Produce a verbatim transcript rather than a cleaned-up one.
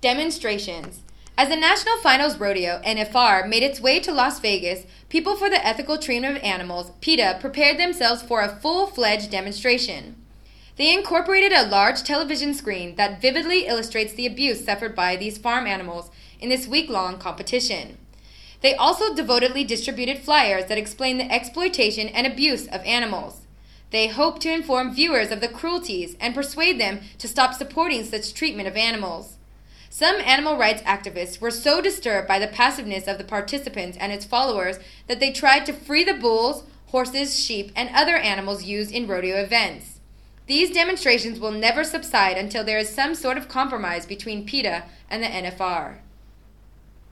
Demonstrations. As the National Finals Rodeo, N F R, made its way to Las Vegas, People for the Ethical Treatment of Animals, PETA, prepared themselves for a full-fledged demonstration. They incorporated a large television screen that vividly illustrates the abuse suffered by these farm animals in this week-long competition. They also devotedly distributed flyers that explain the exploitation and abuse of animals. They hope to inform viewers of the cruelties and persuade them to stop supporting such treatment of animals. Some animal rights activists were so disturbed by the passiveness of the participants and its followers that they tried to free the bulls, horses, sheep, and other animals used in rodeo events. These demonstrations will never subside until there is some sort of compromise between PETA and the N F R.